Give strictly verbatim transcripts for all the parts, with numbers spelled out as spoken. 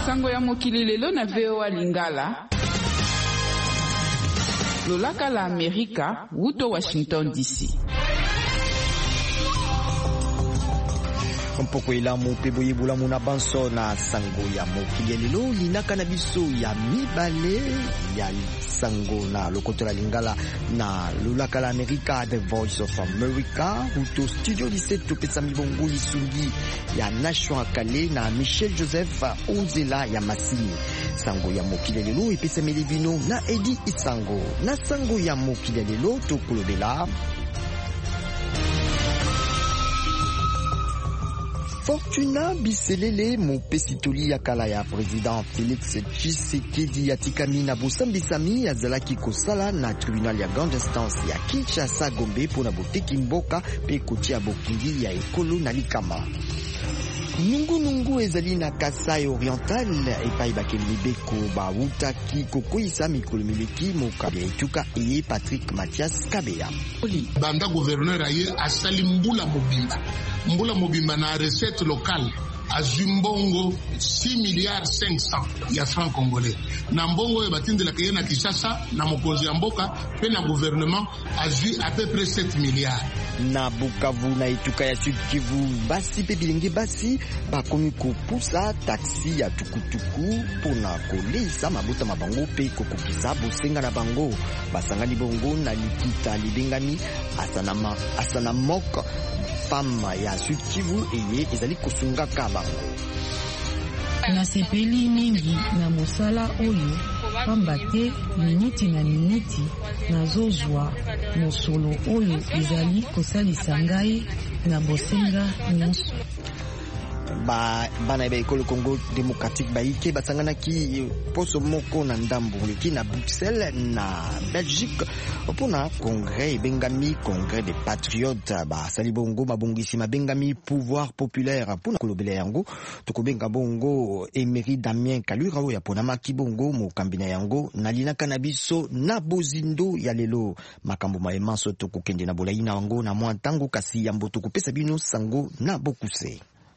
Sango ya mokili lelo na V O A Lingala. Lolaka la Amerika, wuto Washington D C. Mpoko ilamu peboye bula muna banso na sango ya mokili lelo linaka na biso ya mibale ya sango na lokoto la Lingala na lolaka la Amerika, The Voice of America, uto studio dix-sept to pesa mibongo lisungi ya Nation Akale na Michel Joseph Onzela ya Masini. Sango ya mokili lelo epesa melevino na Edi Isango. Na sango ya mokili lelo to kolobela Fortuna Biselele mopesitoli ya kala ya President Félix Tshisekedi atikami na bosambisami azalaki kosala na tribunal ya grande instance ya Kinshasa Gombe pona boteki mboka pe kotia bokingi ya ekolo na likama. Nungu nungu ezali na Kasai Oriental epai bakeli mibeko bawutaki kokoisa mikolo mileki mokabi ya etuka eye Patrick Mathias Kabeya. Banda gouverneur aye asali mbula mobimba. Mbula mobimba na recette locale azumbongo six milliards cinq cents ya francs congolais. Na mbongo batindi la kaye na Kinshasa na mokonzi ya mboka pe na gouvernement azu à peu près sept milliards. Na Bukavu na etuka ya Sud Kivu basi pe bilenge basi bakomi kopusa taxi ya tukutuku pona kolesa mabota mabango pe kokokisa bosenga na bango basangani bongo na likita libengami asanama asana mok femme ya Sud Kivu eye ezali kosungaka bango. Na sepeli mingi na mosala oyo pamba te miniti na miniti nazozwa mosolo oyo ezali kosalisa ngai na bosenga nyonso. Ba bana ba ekolo Congo démocratique baike batangana ki poso moko na ndambo leki na Bruxelles na Belgique pona congrès bengami congrès des patriotes ba sali bongo mabongisi mabengami pouvoir populaire pona kolobela yango tokobenga bongo Emery Damien Kalura ya pona maki bongo mo kambina yango na linaka na biso na bozindo ya lelo makambo maemanso tokokende na bolaina yango na mwa ntango kasi ya mboto kopesa bino sango na bokuse.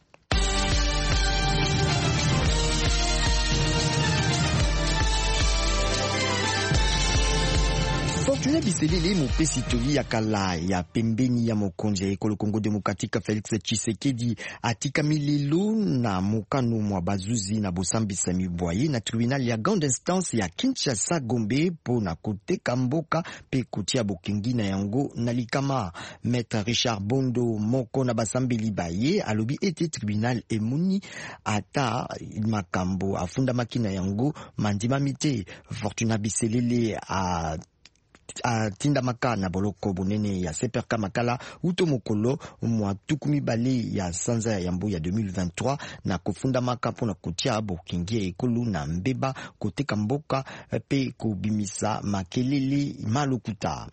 Fortuna Biselele mopesitoli ya kala ya pembeni ya mokonzi ya ekolo Congo Démocratique Félix Tshisekedi atikami lelo na mokano mwa bazuzi na bosambisa mibwaye na tribunal ya grande instance ya Kinshasa Gombe pona koteka mboka pe kotia bokingi na yango na likama. Maître Richard Bondo moko na basambeli baye alobi ete tribunal emuni ata makambo afunda makina yango mandima mite. Fortuna Biselele a a tinda maka na boloko bonene ya seperka makala uto mokolo mwa tukumi bale ya sanza ya yambo ya deux mille vingt-trois na kofunda maka pona kotia bokingi ekolu na mbeba koteka mboka pe kubimisa makelele malukuta.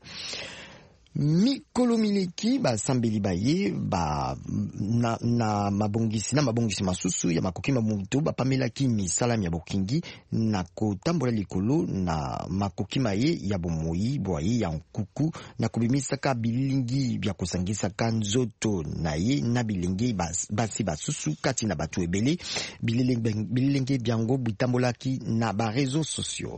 Mikolo mileki ba sambeli baye ba na, na mabongisi na mabongisi masusu ya makoki mamuntu ba pamela ki misala ya bokingi na kotambola likolo na makoki maye ya bomoi boye ya nkuku na kubimisa ka bilingi bya kosangisa ka nzoto na ye na bilingi bas, basi basusu kati na batu ebele bilingi byango bitambola ki na ba réseaux sociaux.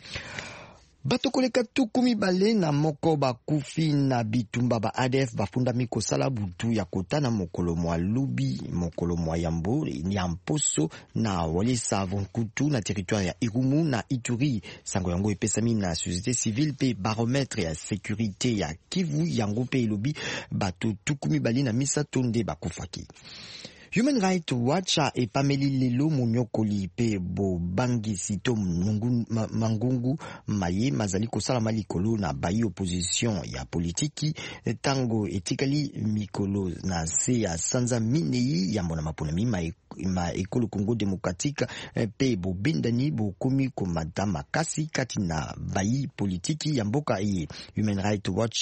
Bato koleka tukumi bale na moko bakufi na bitumba ba A D F bafunda mikosala butu ya kota na mokolo mwa lubi mokolo mwa yambo ya mposo na walesa vonkutu na territoire ya Irumu na Ituri. Sango yango epesami na société civile pe baromètre ya sécurité ya Kivu yango pe elobi bato tukumi bale na misato nde bakufaki. Human Rights Watch e pameli lelo munyokoli pe bo bangi sito mnungu mangungu maye mazali kosala malikolo na bayi opposition ya politiki tango etikali mikolo na se ya sanza minei ya mbona mapona mima ma ekolo Congo Démocratique pe bo bendani bo komi komada makasi kati na bayi politiki ya mboka e. Human Rights Watch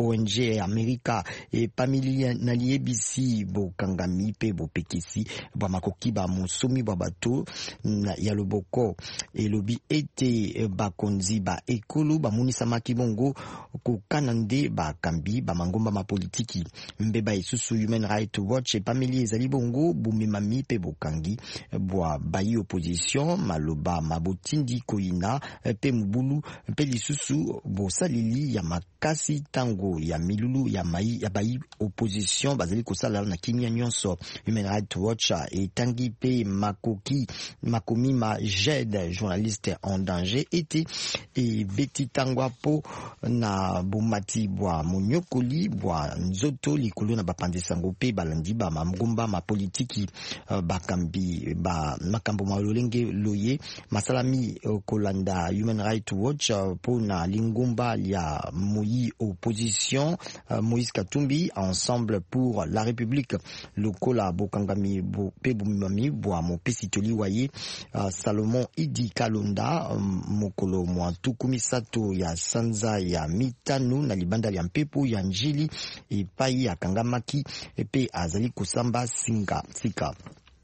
O N G ya Amerika e pamili na liebisi bo kangami pe bo pekisi bo makoki ba musomi ba bato na ya loboko elobi ete bakonzi ba ekolo ba munisa makibongo ko kanande ba kambi ba mangomba ma politiki mbeba isusu Human Rights Watch e pamili ezali bongo bumimami pe bokangi bwa bayi opposition maloba mabotindi koina pe mubulu pe lisusu bo salili ya makasi tango ya milulu ya mai ya bayi opposition bazali kosala na kimia nyonso. Human Rights Watch etangi pe makoki makomi ma jede journaliste en danger ete e beti tangwa po na bomati bwa monyokoli bwa nzoto likolo na bapandesango pe balandi ba mamgomba ma politiki uh, bakambi ba makambo malolenge loye masalami uh, kolanda Human Rights Watch uh, po na lingomba ya moyi opposition uh, Moïse Katumbi Ensemble pour la République lokola bokangami bo pe bumami bwa mo pesitoli waye uh, Salomon Idi Kalonda um, mokolo mwa tukumisato ya sanza ya mitanu na libanda ya mpepo ya njili e pai ya kangamaki pe azali kusamba singa sika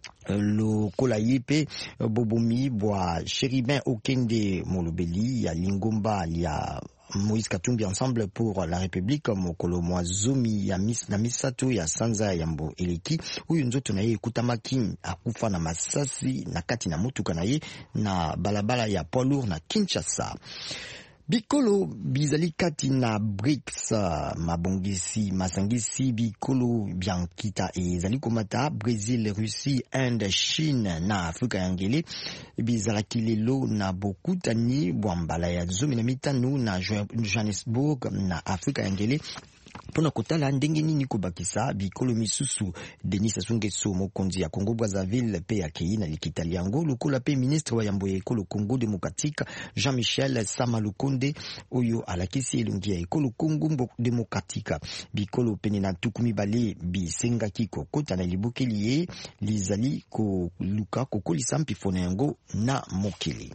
lokola yepe bobomi bwa Chéribin Okende molobeli ya lingomba ya Moïse Katumbi Ensemble pour la République mokolo mwa zomi ya mis na misato ya sanza ya mbo eleki uyu nzoto na ye kutamaki akufa na masasi na kati na mutuka na ye na balabala ya poids lourd na Kinshasa. Bikolo bizali kati na B R I C S mabongisi masangisi bikolo biankita ezali komata Brésil, Russie, Inde, Chine na Afrika ya ngele bizalaki lelo na bokutani bwambala ya zomi na mitano na Johannesburg na Afrika ya ngele pona kotala ndenge nini kobakisa bikolo misusu. Denis Sassou Nguesso mokonzi ya Congo Brazzaville pe akei na likitali yango lokola pe ministre wa yambo ya ekolo Congo Démocratique Jean-Michel Sama Lukonde oyo alakisi elongi ya ekolo Congo Démocratique bikolo pene na tukumi bale bisengaki kokota na libokeli ye lizali ko luka kokolisa mpifona yango na mokili.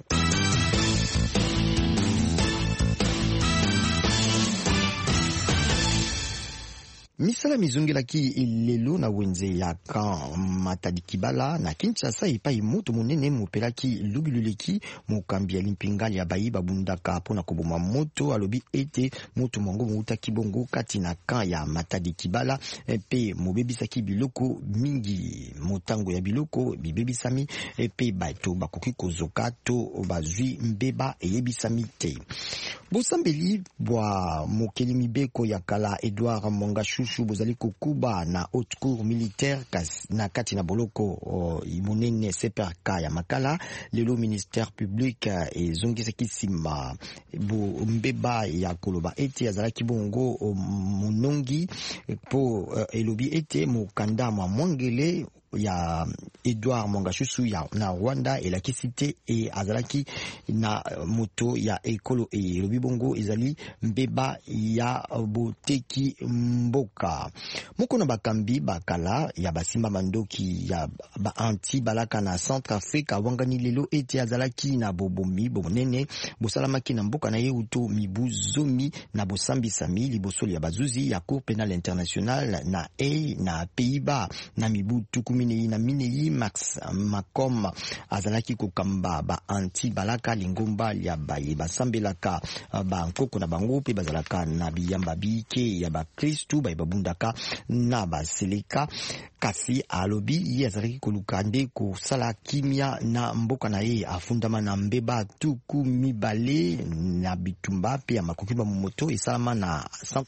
Misala mizungelaki lelo na wenze ya kan Matadi Kibala na Kinshasa epai moto monene mopelaki lubiluleki mokambi ya limpingali ya bayi babundaka pona koboma moto alobi ete moto mongo mouta kibongo kati na kan ya Matadi Kibala pe mobebisaki biloko mingi motango ya biloko bibebisami pe bato bakoki kozoka to bazwi mbeba eyebisami te. Bosambeli bwa mokeli mibeko ya kala Edouard Mongashu bozali kokuba na haute cour militaire na kati na boloko uh, imonene C P R K ya makala lelo ministère public e zongisaki sima bo mbeba ya koloba ete azalaki bongo uh, monongi po uh, elobi ete mokanda mwa mwangele ya Edouard Mongashusu ya na Rwanda elakisite e azalaki na moto ya ekolo e lobi bongo ezali mbeba ya boteki mboka moko na bakambi bakala ya basimba mandoki ya ba anti balaka na Centre Afrique wangani lelo ete azalaki na bobomi bonene bosalamaki na mboka na ye uto mibu zomi na bosambisami libosoli ya bazuzi ya Cour pénale internationale na e na Pays-Bas na mibu tukumi na minei Max Makom azalaki kokamba ba anti balaka lingomba ya baye basambelaka ba nkoko na bango pe bazalaka na biyamba bike ya ba Kristu baye babundaka na baseleka kasi alobi ye azalaki koluka nde kosala kimia na mboka na ye afundama na mbeba tuku mibale na bitumba pe ya makoki ba moto esalama na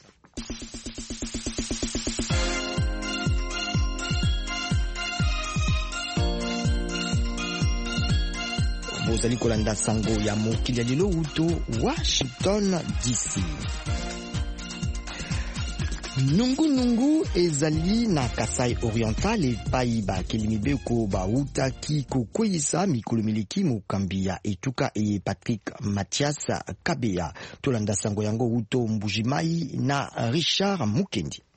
bozali kolanda sango ya mokili ya lelo uto Washington D C. Nungu nungu ezali na Kasai Oriental epai bakeli mibeko bauta ki kokweyisa mikolo miliki mokambi ya etuka e Patrick Mathias Kabeya. Tolanda sango yango uto Mbujimai na Richard Mukendi.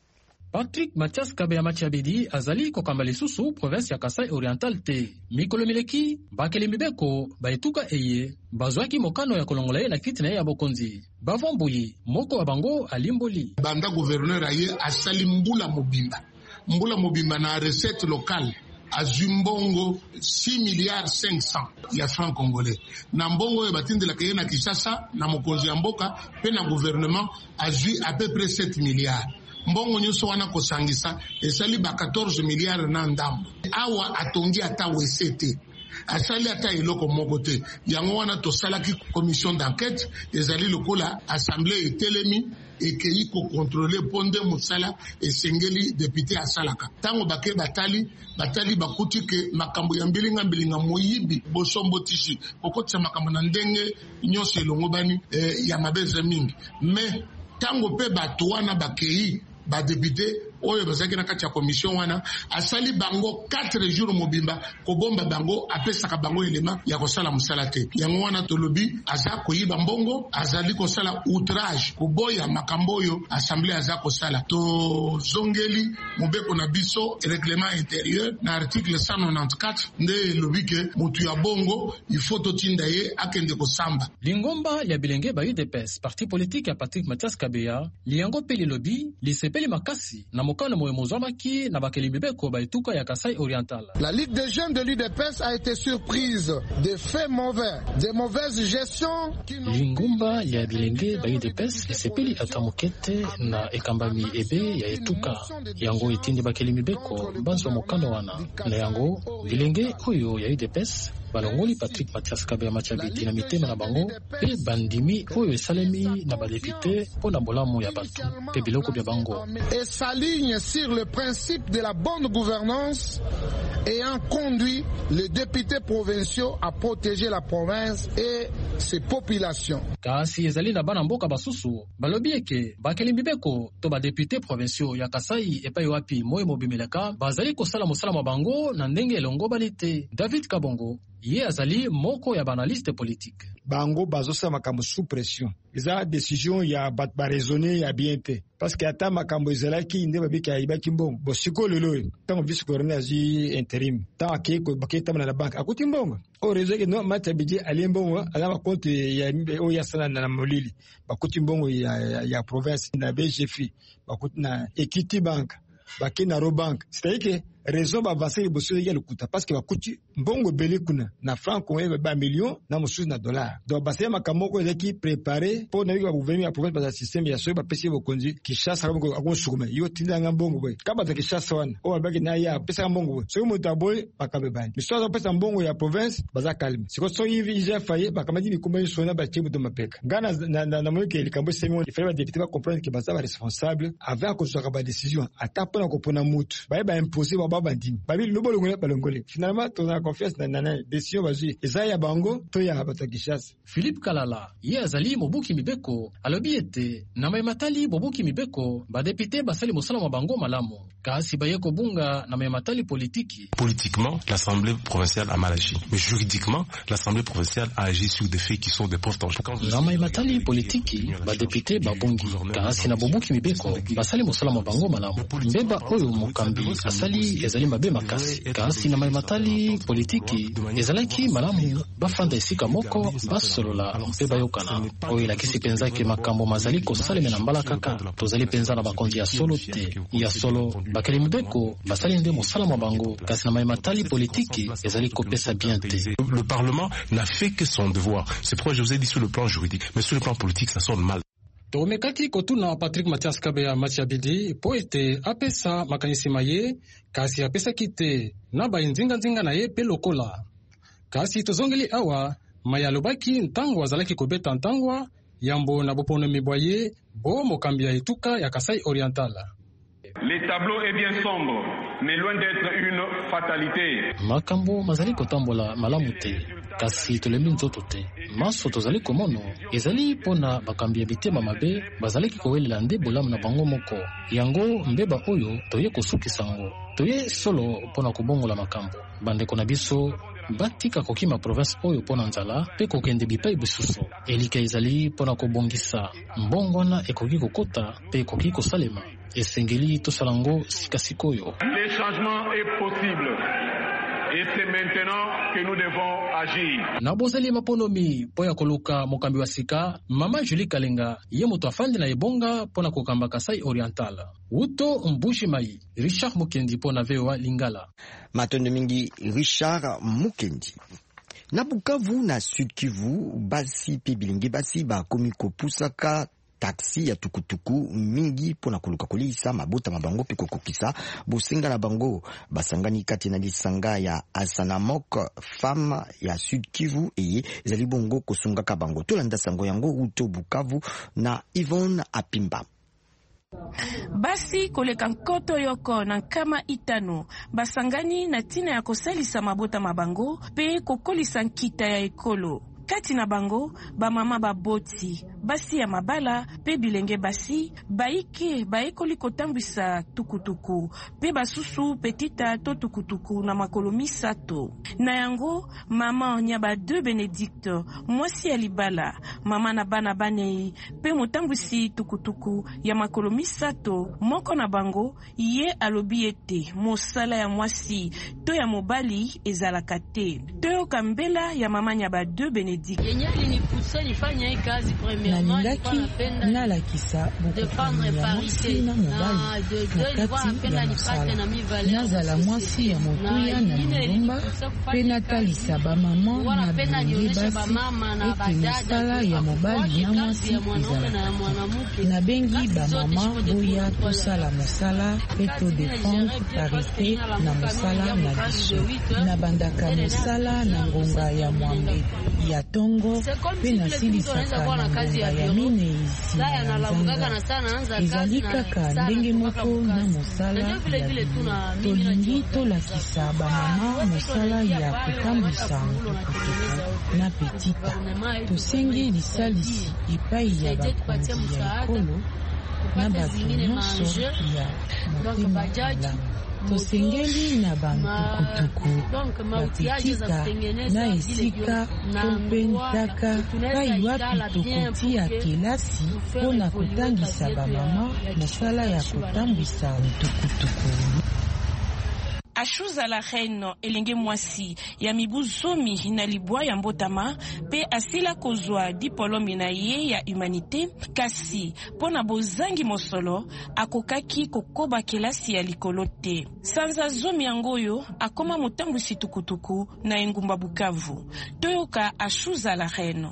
Patrick Mathias Kabeya Machiabedi azali kokamba lisusu province ya Kasai Oriental te. Mikolo mileki bakeli mibeko baetuka eye bazwaki mokano ya kolongola ye na kiti na ye ya bokonzi. Bavombuyi moko wa bango alimboli. Banda gouverneur aye asali mbula mobimba. Mbula mobimba na recette locale azwi mbongo six milliards cinq cents ya francs congolais. Na mbongo ya batindela keye na Kinshasa na mokonzi ya mboka pe na gouvernement azwi à peu près sept milliards. Mbongo nyuso wana kosangisa esali ba quatorze milliards na ndambo. Awa atongi ata wesete. Asali ata eloko moko te. Yango wana tosalaki commission d'enquête ezali lokola assemblée etelemi ekei ko contrôler ponde musala esengeli député asalaka. Tango bake batali batali bakuti ke makambo ya mbilinga mbilinga moyibi bosombo tishi kokotsa makambo na ndenge nyonso elongo bani eh, ya mabeze mingi. Mais tango pe bato wana bakei ba député oyo bazaki na kati ya commission wana asali bango quatre jours mobimba ko bomba bango apesaka bango elema ya kosala musala te. Yango wana tolobi aza koyiba mbongo azali kosala outrage koboya makambo oyo assemblée aza kosala. To zongeli mobeko na biso règlement intérieur na article cent quatre-vingt-quatorze nde lobi ke mutu ya bongo il faut totinda ye akende kosamba. Lingomba ya bilenge ba U D P S parti politique ya Patrick Mathias Kabeya liango peli lobi lisepeli makasi na mokano moyemozwamaki na bakeli mibeko baetuka ya Kasai Oriental. La Ligue des jeunes de l'U D P S a été surprise des faits mauvais, des mauvaises gestions. Lingomba ya bilenge ba U D P S esepeli atamokete na ekambami ebe ya etuka yango etindi bakeli mibeko banzo mokano wana na yango bilenge oyo ya U D P S balongoli Patrick Mathias Kabeya Machiabedi na mitema na bango pe bandimi oyo esalemi na badepute po na bolamu ya bato pe biloko bya bango et s'aligne sur le principe de la bonne gouvernance ayant conduit les députés provinciaux à protéger la province et ses populations. Kasi ezali na bana mboka basusu balobi eke bakeli mibeko to badepute provinciaux ya Kasai epai wapi moyo mobimeleka bazali kosala mosala mwa bango na ndenge elongo balite. David Kabongo ye azali moko ya banaliste politique. Bango bazosala makambo sous pression. Eza décision ya bat ba raisonner ya bien te. Parce que ata makambo ezalaki nde babika ya ibaki mbongo. Bo siko lelo tango vice gouverneur azi intérim. Tango akeko baketa na la banque akuti mbongo. O réseau que non Machiabedi ali mbongo ala ma compte ya o ya sana na molili. Bakuti mbongo ya, ya, ya province na B G F. Bakuti na Equity Bank. Baki na Robank. C'est-à-dire que raison ba avancer le bosso ya lukuta parce que bakuti mbongo bele kuna na franc congolais ba million na mususu na dollar. Donc basé makamoko ezaki préparé pour na ba gouvernement ya province ba système ya so ba pesi bo konzi Kinshasa ko akon sukuma yo tinda nga mbongo boy kaba za Kinshasa wana o ba na ya pesa mbongo boy so mo taboy bakabe bani l'histoire za pesa mbongo ya province baza calme siko so hivi ija faye bakamadi ni kumba so na ba tibu to mapeka ngana na na, na moyo ke likambo semi il fallait ba député ba comprendre que baza ba responsable avant que so ba décision ata pona ko pona mutu ba ba imposer ba bandimi babi lobolo ngole balongole finalement ton a confiance na nana décision bazi ezaya bango to ya batakishasa. Philippe Kalala ye azali mobuki mibeko alobi ete na maimatali bobuki mibeko ba député basali mosala mwa bango malamu kasi baye ko bunga na maimatali politiki. Politiquement l'Assemblée provinciale a mal agi, mais juridiquement l'Assemblée provinciale a agi sur des faits qui sont des preuves tangibles. Na maimatali politiki ba député babungi kasi na bobuki mibeko basali mosala mwa bango malamu mbeba oyo mokambi asali ezali mabe makasi kasi na maimatali politiki ezalaki malamu bafanda esika moko basolola mpe bayokana oyo elakisi penzaki makambo mazali kosalema na mbala kaka tozali penza na bakonzi ya solo te ya solo bakeli mibeko basali nde mosala mwa bango kasi na maimatali politiki ezali kopesa bien te. Le Parlement n'a fait que son devoir. C'est pourquoi je vous ai dit sur le plan juridique, mais sur le plan politique ça sonne mal. Tomekaki kotuna Patrick Mathias Kabeya Machiabedi po ete apesa makanisi maye kasi apesa kite na ba nzinga nzinga na ye pe lokola kasi tozongeli awa mayalobaki ntango azalaki kobeta ntangwa yambo na bopono mibwaye bo mokambi ya etuka ya Kasai Oriental. Le tableau est bien sombre mais loin d'être une fatalité. Makambo mazali kotambola malamu te kasi tolembi nzoto te maso tozali komono ezali pona bakambi ya bitema mabe bazalaki kowelela nde bolamu na bango moko yango mbeba oyo toye kosukisa ngo toye solo pona kobongola makambo bandeko na biso batika kokima province oyo pona nzala pe kokende bipai bisusu. Elika ezali pona kobongisa mbongo wana ekoki kokota pe ekoki kosalema. Esengeli tosalango sikasikoyo. Le changement est possible. Et c'est maintenant que nous devons agir. Na bozali maponomi poya koluka mokambi wa sika, Mama Julie Kalenga ye moto afandi na ebonga pona kokamba Kasai Oriental. Uto Mbushi Mai, Richard Mukendi pona V O A Lingala. Matondo mingi Richard Mukendi. Na Bukavu na Sud Kivu basi pe bilingi basi ba komi kopusaka taxi ya tukutuku mingi pona koluka kolisa mabota mabango pe kokokisa bosenga na bango basangani kati na lisanga ya Asanamok femme ya Sud Kivu eye ezali bongo kosunga ka bango tolanda sango yango uto Bukavu na Yvonne Apimba. Basi koleka nkoto yoko na kama itano basangani na tina ya kosalisa mabota mabango pe kokolisa nkita ya ekolo. Kati na bango, ba mama ba boti, basi ya mabala, pe bilenge basi, baike, baekoli kotambisa tukutuku, pe basusu petita to tukutuku na makolo misato. Na yango, mama nyaba de Benedict, mwasi ya libala, mama na bana banei, pe motambisi tukutuku ya makolo misato, moko na bango, ye alobi ete, mosala ya mwasi, to ya mobali ezalakate. To yo kambela ya mama nyaba de Benedict. Nalingaki nalakisa bokokani ya mwasi na mobali na kati ya mosala. Nazala mwasi ya motuya na lingomba pe natalisa bamama na bilenge basi ete mosala ya mobali na mwasi ezalaka. Nabengi bamama boya tosala mosala pe to défendre parité na mosala na biso. Nabandaka mosala na ngonga ya mwambe ya tongo pe nasilisaka na ngonga ya mine isi na nzanga. Ezali kaka ndenge moko na mosala ya bibu. Tolingi tolakisa bamama mosala ya kotambwisa motukutuku na petita. Tosengi lisalisi epai ya bakonzi ya ekolo na bato nyonso ya motema malamu. Tosengeli na bantukutuku bapetita na esika kopentaka kai wapi tokotia kelasi mpona kotangisa bamama mosala ya kotambwisa ntukutuku. Ashuza la reine elenge mwasi ya mibu zomi na libwa ya mbotama pe asila kozwa dipolomi na ye ya humanité kasi pona bozangi mosolo akokaki kokoba kelasi ya likolote. Sanza zomi yangoyo akoma motambwisi tukutuku na engumba Bukavu. Toyoka Ashuza la reine.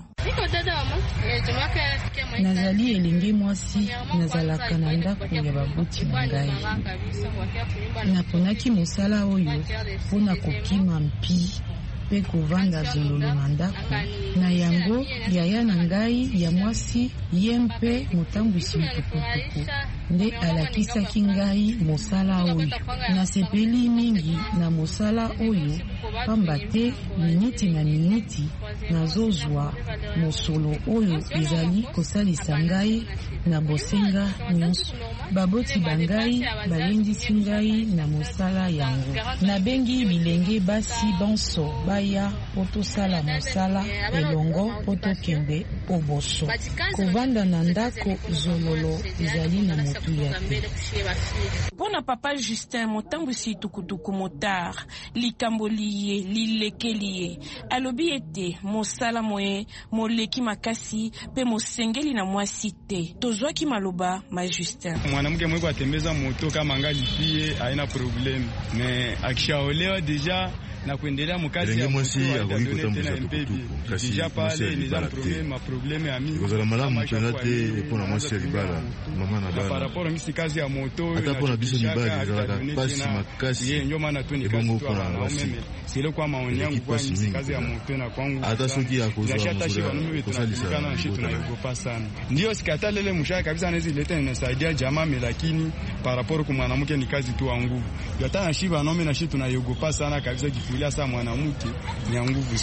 Nazali elenge mwasi nazalaka na ndako ya baboti na ngai. Naponaki mosala oyo pona kokima mpi pe kovanda zololo na ndako na yango yaya na ngai ya mwasi ye mpe motambwisi tukutuku nde alakisaki ngai mosala oyo. Nasepeli mingi na mosala oyo pamba te miniti na miniti nazozwa mosolo oyo ezali kosalisa ngai na bosenga nyonso. Baboti bangai bayendisi ngai na mosala yango. Nabengi bilenge basi bonso baya potosala mosala elongo potokende oboso. Kovanda na ndako zololo ezali na motu ya te. Pona papa Justin motambwisi tukutuku motar likambo liye lilekeli ye alobi ete mosala moye moleki makasi pe mosengeli na mwasi te. Tozwaki maloba ma Justin. Mwanamke mweko atembeza moto kama ngali pie haina problem me akishaolewa deja na kuendelea mkazi ya mwasi akoki kotambwisa tukutuku kasi mwasi ya libala te kozala malamu mpenza te mpona mwasi ya libala mama na bana ata mpona biso mibali ezalaka pasi makasi ebongo mpona mwasi eleki pasi mingi ata soki akozwa mosolo kosalisa libota. Ndio sikata lele mshaka kabisa nezi leta inasaidia jamaa lakini par rapport kwa mwanamke ni kazi tu nguvu. Hata na shiba nome na shi tunayogopa sana kabisa kifulia sana mwanamke ni nguvu sana.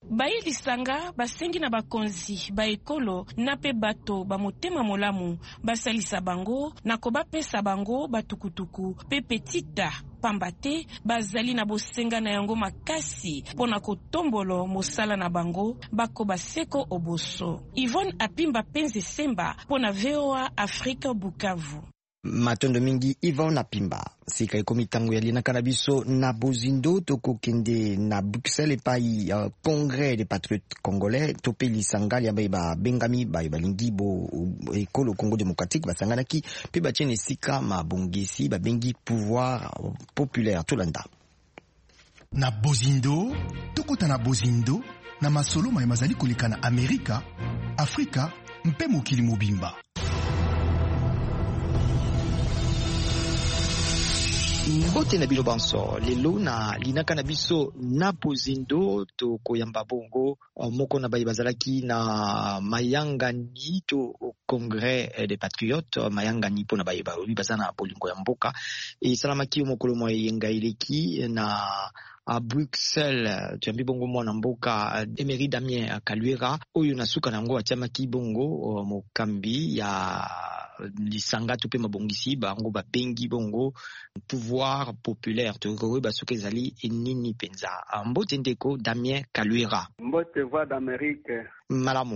Bayilisanga basengi na bakonzi ba ekolo na pe bato ba motema molamu basalisa bango na ko bapesa bango batukutuku pe petita pambate bazali na bosenga na yango makasi pona kotombolo mosala na bango bako baseko oboso. Yvonne Apimba Penze Semba pona V O A Afrika Bukavu. Matondo mingi Yvonne Apimba sika ekomi tango yali na kanabiso na bozindo toko kende na Bruxelles epai uh, Congrès des patriotes congolais tope lisangali ya ba bengami ba balingi bo ekolo Congo démocratique basanganaki pe batiene sika mabongesi ba bengi pouvoir populaire tolanda na bozindo tokota na bozindo na masolo ma mazali koleka na Amerika Afrika mpe mokili mobimba. Mbote na bilo banso lelo na linaka na biso na bozindo to koyamba bongo moko na bayi bazalaki na mayangani to Congrès des patriotes mayangani pona bayi ba bazana bolingo ya mboka e salamaki mokolo mo yengaileki na à Bruxelles tuambi bongo mwana mboka Emery Damien Kaluera oyo nasuka nango atiamaki bongo mokambi ya lisanga tupe mabongisi bango babengi bongo pouvoir populaire to basuka ezali nini penza mbote ndeko Damien Kaluera mbote voix d'Amérique malamu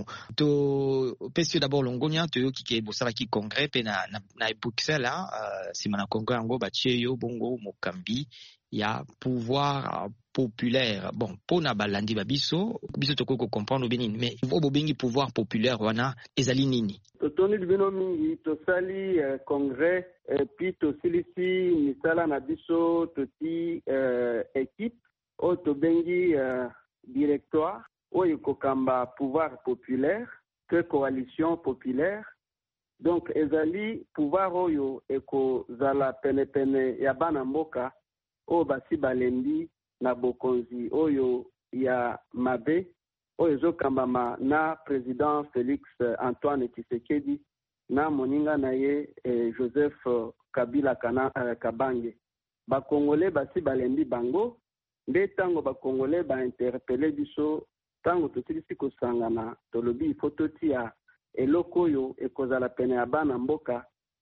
to pesio d'abord longonia to yoki ke bosala ki congrès pe na na, na Bruxelles uh, sima na congrès yango batie yo bongo mokambi ya pouvoir populaire. Bon, pona balandi babiso, biso toko comprendre benini, mais obo bengi pouvoir populaire wana ezali nini? Totoni bino mingi to sali uh, congrès et puis to silisi misala na biso toti uh, équipe o to bengi uh, directoire o yokokamba pouvoir populaire que coalition populaire. Donc ezali pouvoir oyo eko zala pene pene ya bana mboka o basi balembi na bokonzi oyo ya mabe oyo zokambama na président Félix Antoine Tshisekedi na moninga na ye eh, Joseph Kabila kana, eh, Kabange ba Congolais basi balembi bango nde tango ba Congolais ba interpeller biso tango totilisi kosangana tolobi fototi ya eloko oyo ekozala pene ya bana mboka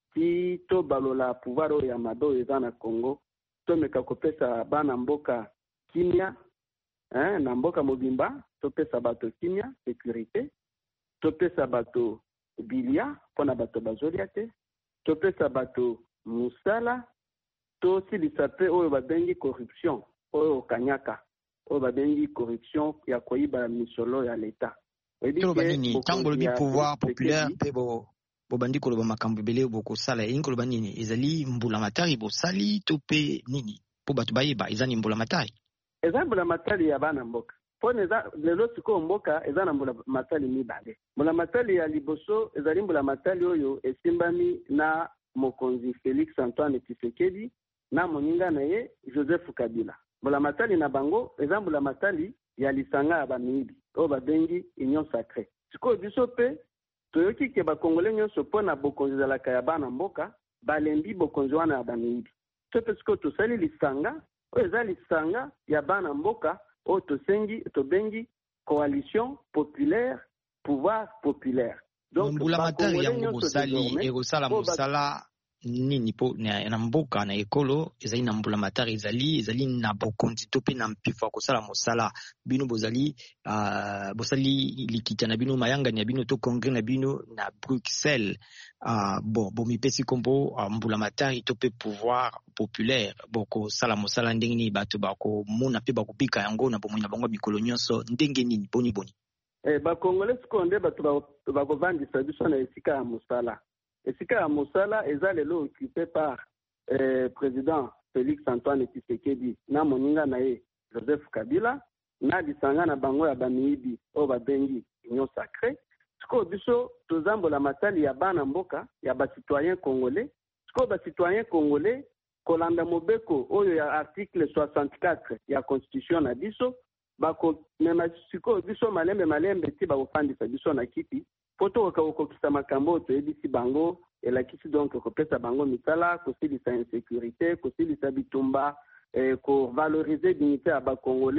ti to balola pouvoir oyo ya mabe oyo eza na Congo tomeka kopesa bana mboka kimia eh, na mboka mobimba topesa bato kimia sécurité topesa bato bilia pona bato bazolia te topesa bato musala tosilisa pe oyo babengi corruption oyo kanyaka oyo babengi corruption ya koyiba misolo ya leta nini tango lobi pouvoir populaire pe bo bobandi koloba makambo ebele bokosala eyingi koloba nini ezali mbula matari bosali to pe nini po bato bayeba ezani mbula matari eza mbula matari ya bana mboka pona eza lelo sikoyo mboka eza na mbula matari mibale mbula matari ya liboso ezali mbula matari oyo esimbami na mokonzi Félix Antoine Tshisekedi na moninga na ye Joseph Kabila. Mbula matari na bango eza mbula matari ya lisanga ya bamiyibi oyo babengi union sacrée. Sikoyo biso pe toyoki ke bakongole nyonso mpona bokonzi ezalaka ya bana mboka balembi bokonzi wana ya bamiyibi to mpe sikoyo tosali lisanga oyo eza lisanga ya bana mboka oyo tosengi tobengi coalition populaire pouvoir populaire. Donc mbula matari yango bosali ekosala mosala nini po na mboka na ekolo ezali na mbula matari ezali ezali na bokonzi to pe na mpifa kosala mosala bino bozali uh, bosali likita na bino mayanga na bino to congrès na bino na Bruxelles uh, bon bon mipesi kombo uh, mbula matari to pe pouvoir populaire boko sala mosala ndenge ni bato bako mona pe bakopika yango na bomona bango mikolo nyonso ndenge nini boni boni eh ba congolais konde bato bakovandisa biso na esika ya mosala. Esika ya mosala eza lelo occupé par eh, président Félix Antoine Tshisekedi na moninga na ye Joseph Kabila na lisanga na bango ya bamiyibi oyo babengi union sacrée. Sikoyo biso tozambola matali ya bana mboka ya basitoyen congolais. Sikoyo basitoyen congolais kolanda mobeko oyo ya article soixante-quatre ya constitution na biso bako mema sikoyo biso malembe malembe ti bakofandisa biso na kiti poto okokisa makambo toyebisi bango elakisi donc kopesa bango misala kosilisa insécurité kosilisa bitumba eh, ko valoriser dignité ya bakongolais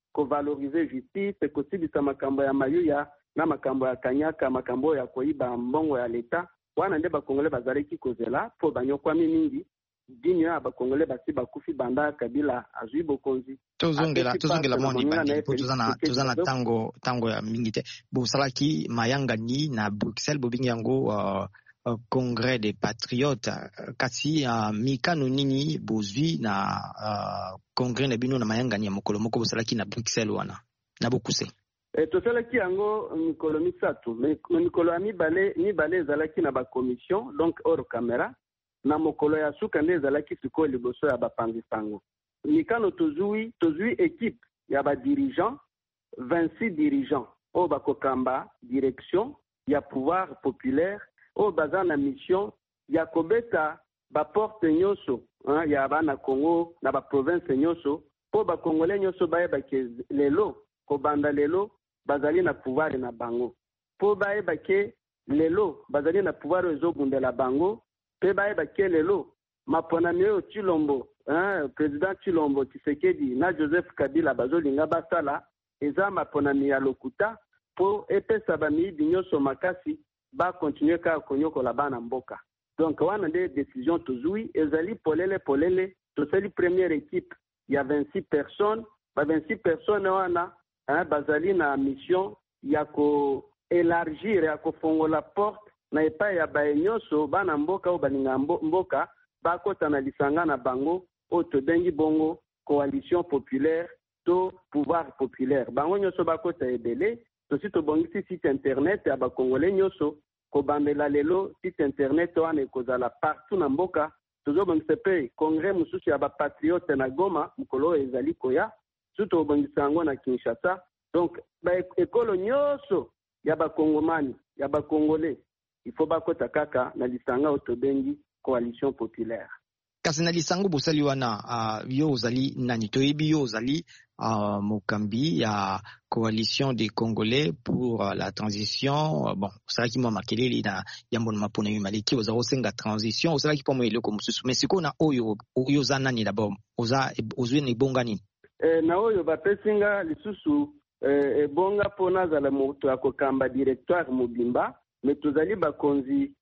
kovalorize justice, kosilisa makambo ya mayuya na makambo ya kanyaka, makambo ya koiba mbongo ya leta. Wana nde bakongole bazalaki kozela po banyokwami mingi dini ya bakongole basi bakufi banda Kabila azwi bokonzi. Tozongela tozongela moni bandi po tozana tozana tango tango ya mingi te. Bo salaki mayangani na Bruxelles bobingi yango uh, uh, Congrès des Patriotes kasi uh, mikano nini bozwi na uh, Congrès na bino na mayangani ya mokolo moko bosalaki na Bruxelles wana na bokuse. E tosalaki yango mikolo misato, mikolo ya mibale mibale ezalaki na ba commission donc hors caméra, na mokolo ya suka nde ezalaki sikoyo liboso ya bapanzi sango. Mikano tozui tozui équipe ya ba dirigeant vingt-six dirigeants o bakokamba direction ya pouvoir populaire o baza na mission ya kobeta ba porte nyoso hein, ya bana Congo na ba province nyoso po ba Congolais nyoso bayeba ke lelo kobanda lelo bazali na pouvoir na bango po bayeba ke lelo bazali na pouvoir ezobundela bango pe bayeba ke lelo maponami oyo Tshilombo hein, président Tshilombo Tshisekedi na Joseph Kabila bazolinga basala eza maponami ya lokuta po epesa bamiyibi nyonso makasi ba continuer ka konyokola bana mboka. Donc wana nde décision tozui ezali polele polele tosali première équipe ya vingt-six personnes ba vingt-six personnes wana hein, bazali na mission ya ko élargir ya ko fongola porte na epai ya baenyoso bana mboka o balinga mboka bakota na lisanga na bango o tobengi bongo coalition populaire to pouvoir populaire. Bango nyoso bakota ebele tosi tobongisi site internet ya bakongole nyoso kobandela lelo site internet wana ekozala partout na mboka. Tozobongisa pe congrès mususu ya bapatriote na Goma mukolo ezali koya suto tobongisa yango na Kinshasa. Donc ba ekolo nyoso ya bakongomani ya bakongole il faut bakota kaka na lisanga otobengi coalition populaire. Kasi na lisango bosali wana uh, yo ozali nani toyebi yo ozali uh, mokambi ya coalition des Congolais pour uh, la transition uh, bon osalaki mwa makelele na yambo na mapona mimaleki oza osenga transition osalaki po eloko mosusu mais siko na oyo oyo za nani d'abord oza ozwe ni bonga nini eh, na oyo bapesinga lisusu eh, ebonga pona zala moto akokamba directoire mobimba mais tozali bakonzi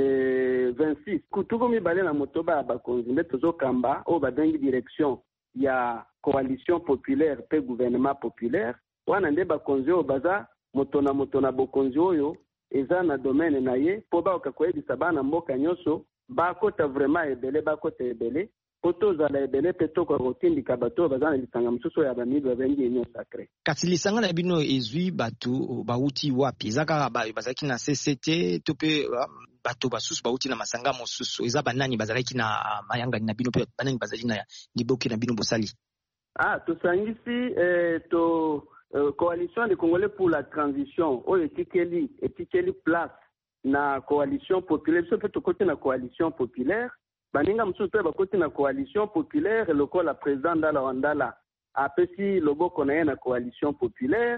Eh, vingt-six kutuko mibale na motoba ya bakonzi nde tozokamba oyo babengi direction ya coalition populaire pe gouvernement populaire wana nde bakonzi oyo baza moto na moto na bokonzi oyo eza na domaine na ye po baoka koyebisa bana mboka nyonso bakota vraiment ebele bakota ebele po tozala ebele pe toko kotindika bato baza na lisanga mosusu ya bamibi babengi union sacrée. Kasi lisanga na bino ezwi batu bauti wapi eza kaka bazalaki na C C T to pe bato basusu bauti na masanga mosusu eza banani bazalaki na mayangani na bino pe banani bazali na liboki na bino bosali? Ah tosangisi eh, to euh, coalition des Congolais pour la transition oyo etikeli etikeli place na coalition populaire so pe tokote na coalition populaire baninga mususu pe bakoti na coalition populaire lokola président Ndala Wandala apesi loboko na ye na coalition populaire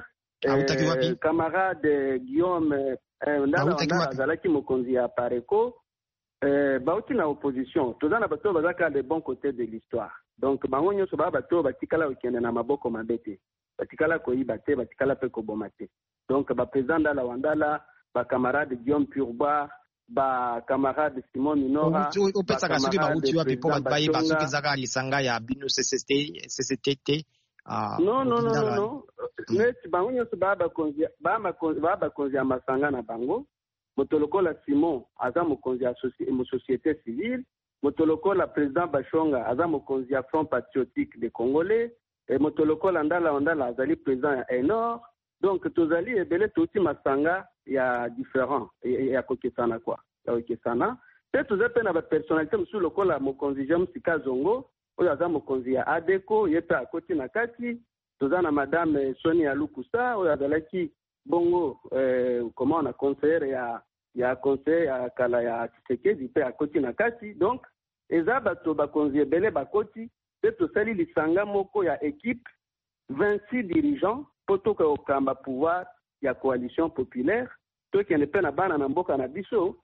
eh, camarade Guillaume eh, Ndala Wandala azalaki mokonzi ya Pareko eh, bauti na opposition toza na bato bazaka le bon côté de l'histoire donc bango nyonso ba bato batikala okende na maboko mabete batikala koyiba te batikala pe koboma te donc ba président Ndala Wandala ba camarade Guillaume Purba ba camarade Simon Minora opetsa ka soki bauti wapi po bayi basoki zaka lisanga ya bino C C T C C T T ah non non non non non net bango nyonso ba ba konzi ba ma ba ba konzi ya masanga na bango motolokola Simon aza mokonzi ya société civile motolokola président Bashonga aza mokonzi ya Front Patriotique des Congolais et motolokola Ndala Wandala azali président ya Enor. Donc tozali ebele toti masanga ya différent ya kokesana kwa ya kokesana te tozepe na ba personnalité musu lokola mokonzi James Kazongo oyo aza mokonzi ya Adeko yeta akoti na kati toza na madame Sonia Lukusa oyo azalaki bongo eh, comment na conseiller ya ya conseiller ya kala ya Tshisekedi pe akoti na kati donc eza bato bakonzi ebele bakoti te tosali lisanga moko ya équipe vingt-six dirigeants poto ko kamba pouvoir ya coalition populaire to kende pe na bana na mboka na biso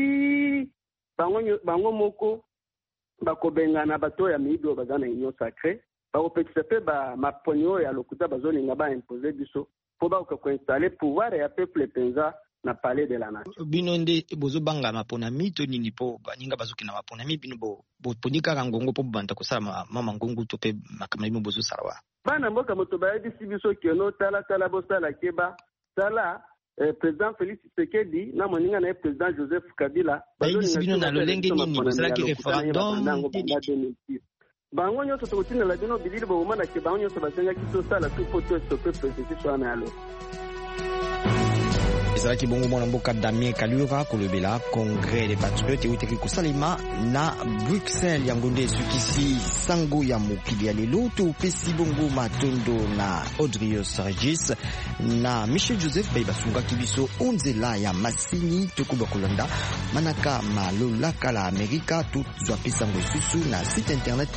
ti bango bango moko bakobenga na bato ya mido bazana union sacrée baopekisa mpe bamaponi oyo ya lokuta bazolinga baimpose biso mpo bakoka koinstale pouvoir ya peuple mpenza na palais de la nation. Bino nde bozobanga maponami to nini mpo baninga bazokina maponami bino boponi kaka ngongo mpo bobanda kosala mama ngongo to mpe makambo bino bozosala wa bana mboka moto bayebisi biso keno tala tala bosala keba tala eh, président Félix Tshisekedi na moninga na président Joseph Kabila bayebisi bino na lolenge nini bosalaki référendum bango nyonso tokotinela bino bilili bomonake bango nyonso basengaki tosala tu po to estope processus wana yalo. ezalaki bongo mwana mboka Damien Kalura kolobela congrès des patriotes eutaki kosalema na Bruxelles. yango nde esukisi sango ya mokili ya lelo topesi bongo matondo na Audrius Regis na Michel Joseph bayi basungaki biso onzela ya masini tokoba kolanda manaka malolaka la Amerika tozwa pesa ngo susu na site internet